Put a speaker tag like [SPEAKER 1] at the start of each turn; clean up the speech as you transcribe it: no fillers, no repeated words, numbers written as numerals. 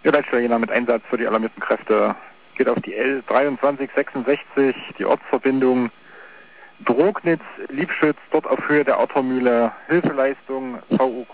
[SPEAKER 1] Ja, Leitstelle Jena mit Einsatz für die alarmierten Kräfte. Geht auf die L2366, die Ortsverbindung Drognitz-Liebschütz, dort auf Höhe der Ottermühle. Hilfeleistung VU